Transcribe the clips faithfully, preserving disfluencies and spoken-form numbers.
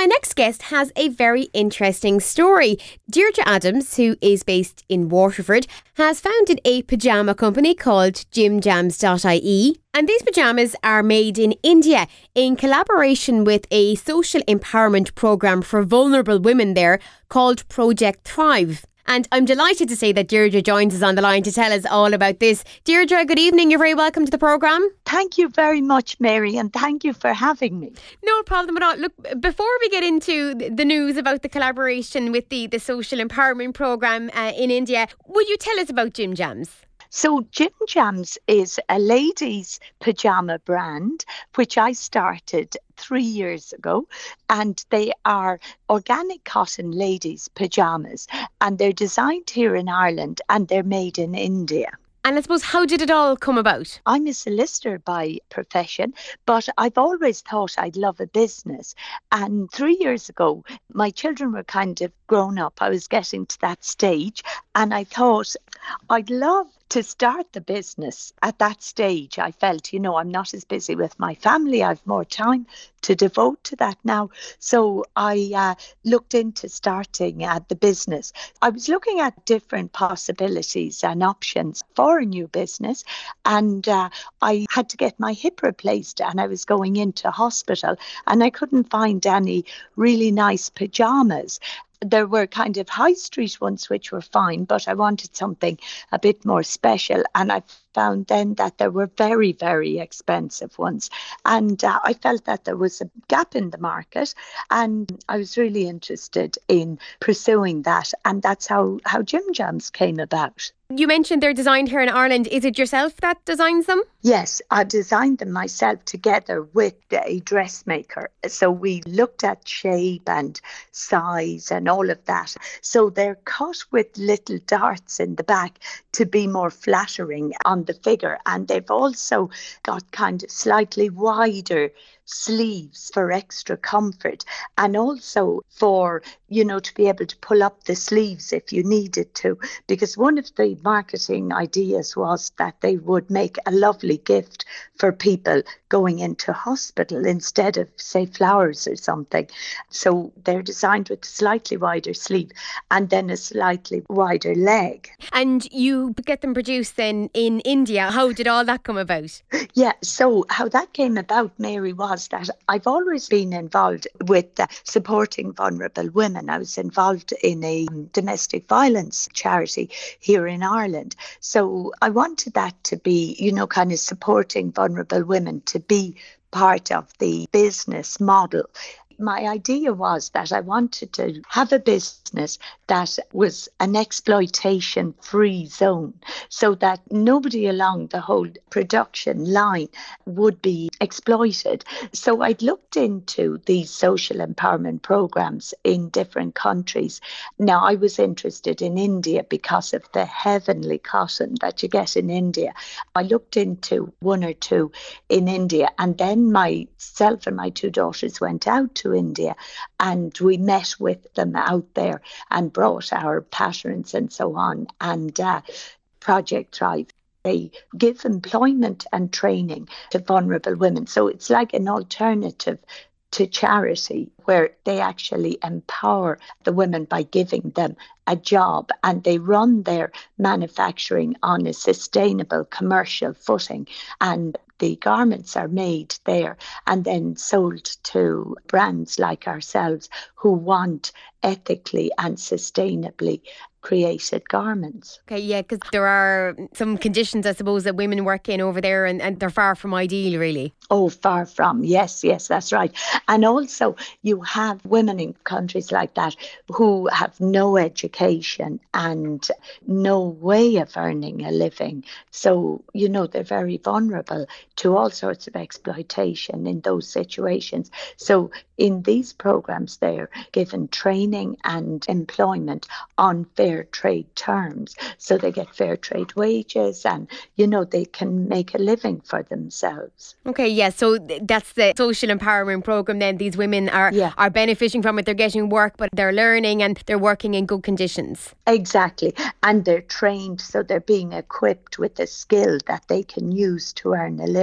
my next guest has a very interesting story. Deirdre Adams, who is based in Waterford, has founded a pyjama company called Jim Jams dot I E. And these pyjamas are made in India in collaboration with a social empowerment programme for vulnerable women there called Project Thrive. And I'm delighted to say that Deirdre joins us on the line to tell us all about this. Deirdre, good evening. You're very welcome to the programme. Thank you very much, Mary, and thank you for having me. No problem at all. Look, before we get into the news about the collaboration with the, the social empowerment programme uh, in India, would you tell us about Jim Jams? So Jim Jams is a ladies' pyjama brand, which I started three years ago. And they are organic cotton ladies' pyjamas. And they're designed here in Ireland and they're made in India. And I suppose, how did it all come about? I'm a solicitor by profession, but I've always thought I'd love a business. And three years ago, my children were kind of grown up. I was getting to that stage. And I thought I'd love to start the business at that stage. I felt, you know, I'm not as busy with my family. I've more time to devote to that now. So I uh, looked into starting uh, the business. I was looking at different possibilities and options for a new business. And uh, I had to get my hip replaced and I was going into hospital and I couldn't find any really nice pyjamas. There were kind of high street ones which were fine, but I wanted something a bit more special. And I found then that there were very, very expensive ones. And uh, I felt that there was a gap in the market and I was really interested in pursuing that. And that's how, how Jim Jams came about. You mentioned they're designed here in Ireland. Is it yourself that designs them? Yes, I designed them myself together with a dressmaker. So we looked at shape and size and all of that. So they're cut with little darts in the back to be more flattering on the figure. And they've also got kind of slightly wider sleeves for extra comfort and also for, you know, to be able to pull up the sleeves if you needed to, because one of the marketing ideas was that they would make a lovely gift for people going into hospital instead of, say, flowers or something. So they're designed with a slightly wider sleeve and then a slightly wider leg. And you get them produced then in India. How did all that come about? Yeah, so how that came about, Mary, was that I've always been involved with uh, supporting vulnerable women. I was involved in a um, domestic violence charity here in Ireland. So I wanted that to be, you know, kind of supporting vulnerable women to be part of the business model. My idea was that I wanted to have a business that was an exploitation-free zone so that nobody along the whole production line would be exploited. So I'd looked into these social empowerment programs in different countries. Now, I was interested in India because of the heavenly cotton that you get in India. I looked into one or two in India, and then myself and my two daughters went out to India and we met with them out there and brought our patterns and so on. And uh, Project Thrive, they give employment and training to vulnerable women. So it's like an alternative to charity where they actually empower the women by giving them a job, and they run their manufacturing on a sustainable commercial footing, and the garments are made there and then sold to brands like ourselves who want ethically and sustainably created garments. Okay, yeah, because there are some conditions, I suppose, that women work in over there and, and they're far from ideal, really. Oh, far from. Yes, yes, that's right. And also you have women in countries like that who have no education and no way of earning a living. So, you know, they're very vulnerable to all sorts of exploitation in those situations. So in these programs, they're given training and employment on fair trade terms. So they get fair trade wages and, you know, they can make a living for themselves. Okay, yeah, so that's the social empowerment program then. These women are, yeah. are benefiting from it. They're getting work, but they're learning and they're working in good conditions. Exactly. And they're trained, so they're being equipped with a skill that they can use to earn a living.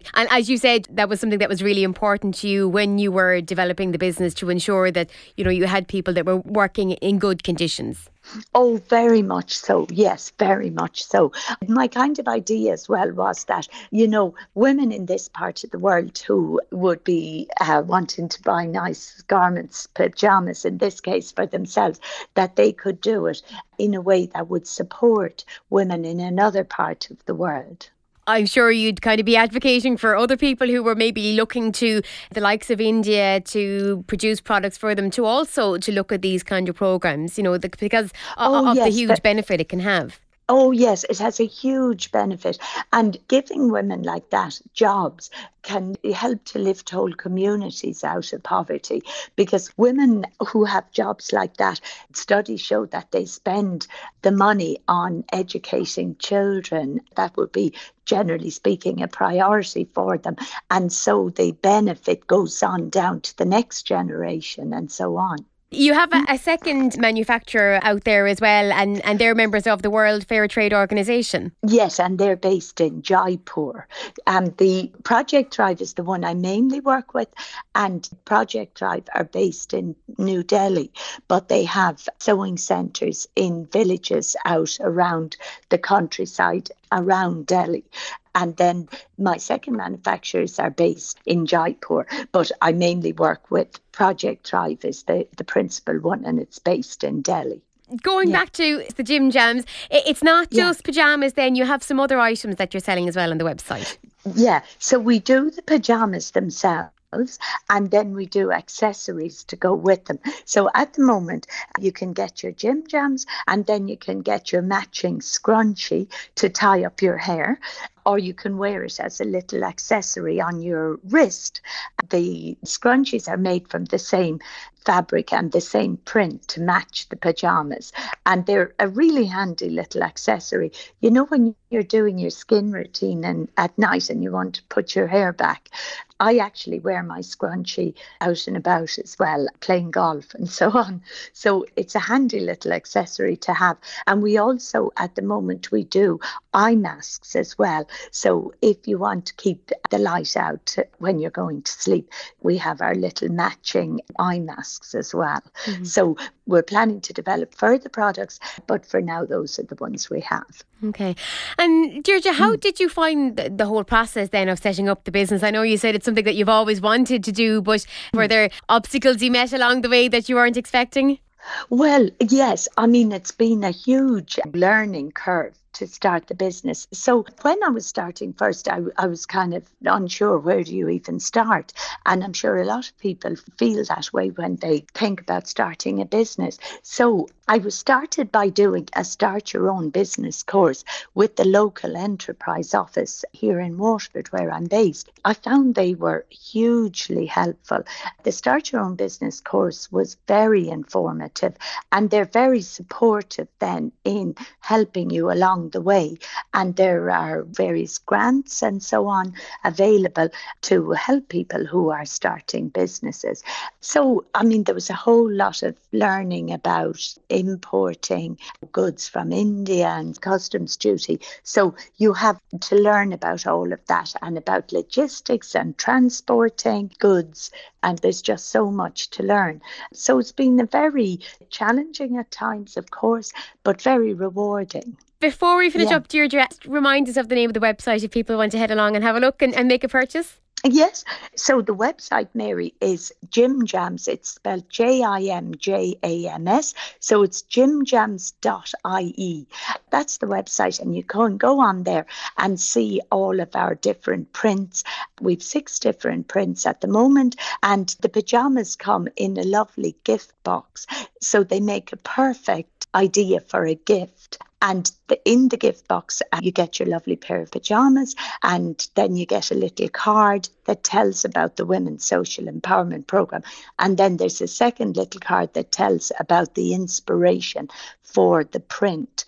And as you said, that was something that was really important to you when you were developing the business, to ensure that, you know, you had people that were working in good conditions. Oh, very much so. Yes, very much so. My kind of idea as well was that, you know, women in this part of the world who would be uh, wanting to buy nice garments, pajamas in this case for themselves, that they could do it in a way that would support women in another part of the world. I'm sure you'd kind of be advocating for other people who were maybe looking to the likes of India to produce products for them to also to look at these kind of programs, you know, the, because Oh, of the yes, huge but benefit it can have. Oh, yes, it has a huge benefit. And giving women like that jobs can help to lift whole communities out of poverty, because women who have jobs like that, studies show that they spend the money on educating children. That would be, generally speaking, a priority for them. And so the benefit goes on down to the next generation and so on. You have a, a second manufacturer out there as well, and, and they're members of the World Fair Trade Organisation. Yes, and they're based in Jaipur. And the Project Thrive is the one I mainly work with, and Project Thrive are based in New Delhi, but they have sewing centres in villages out around the countryside around Delhi. And then my second manufacturers are based in Jaipur, but I mainly work with Project Thrive is the, the principal one, and it's based in Delhi. Going yeah. back to the Jim Jams, it's not just yeah. pyjamas then, you have some other items that you're selling as well on the website. Yeah, so we do the pyjamas themselves. And then we do accessories to go with them. So at the moment, you can get your Jim Jams, and then you can get your matching scrunchie to tie up your hair, or you can wear it as a little accessory on your wrist. The scrunchies are made from the same fabric and the same print to match the pajamas, and they're a really handy little accessory. You know, when you're doing your skin routine and at night and you want to put your hair back, I actually wear my scrunchie out and about as well, playing golf and so on. So it's a handy little accessory to have. And we also, at the moment, we do eye masks as well. So if you want to keep the light out when you're going to sleep, we have our little matching eye masks as well. Mm-hmm. So we're planning to develop further products, but for now, those are the ones we have. Okay. And Deirdre, how mm. did you find the, the whole process then of setting up the business? I know you said it's something that you've always wanted to do, but mm. were there obstacles you met along the way that you weren't expecting? Well, yes. I mean, it's been a huge learning curve to start the business. So when I was starting first, I, I was kind of unsure, where do you even start? And I'm sure a lot of people feel that way when they think about starting a business. So I was started by doing a Start Your Own Business course with the local enterprise office here in Waterford, where I'm based. I found they were hugely helpful. The Start Your Own Business course was very informative, and they're very supportive then in helping you along the way. And there are various grants and so on available to help people who are starting businesses. So, I mean, there was a whole lot of learning about importing goods from India and customs duty. So you have to learn about all of that and about logistics and transporting goods. And there's just so much to learn. So it's been a very challenging at times, of course, but very rewarding. Before we finish yeah. up, Deirdre, remind us of the name of the website if people want to head along and have a look and, and make a purchase. Yes. So the website, Mary, is Jim Jams. It's spelled J I M J A M S. So it's jim jams dot I E. That's the website, and you can go on there and see all of our different prints. We've six different prints at the moment, and the pajamas come in a lovely gift box. So they make a perfect idea for a gift. And the, in the gift box, uh, you get your lovely pair of pajamas, and then you get a little card that tells about the Women's Social Empowerment Programme. And then there's a second little card that tells about the inspiration for the print.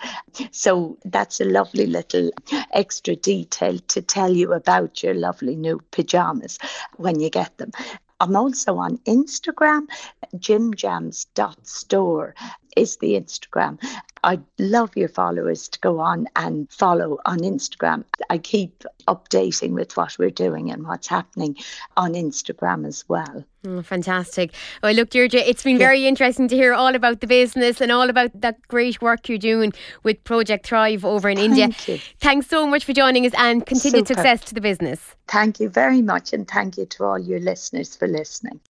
So that's a lovely little extra detail to tell you about your lovely new pajamas when you get them. I'm also on Instagram, jim jams dot store is the Instagram. I'd love your followers to go on and follow on Instagram. I keep updating with what we're doing and what's happening on Instagram as well. Oh, fantastic. Well, look, Deirdre, it's been yeah. very interesting to hear all about the business and all about that great work you're doing with Project Thrive over in Thank India. You. Thanks so much for joining us and continued Super. success to the business. Thank you very much, and thank you to all your listeners for listening.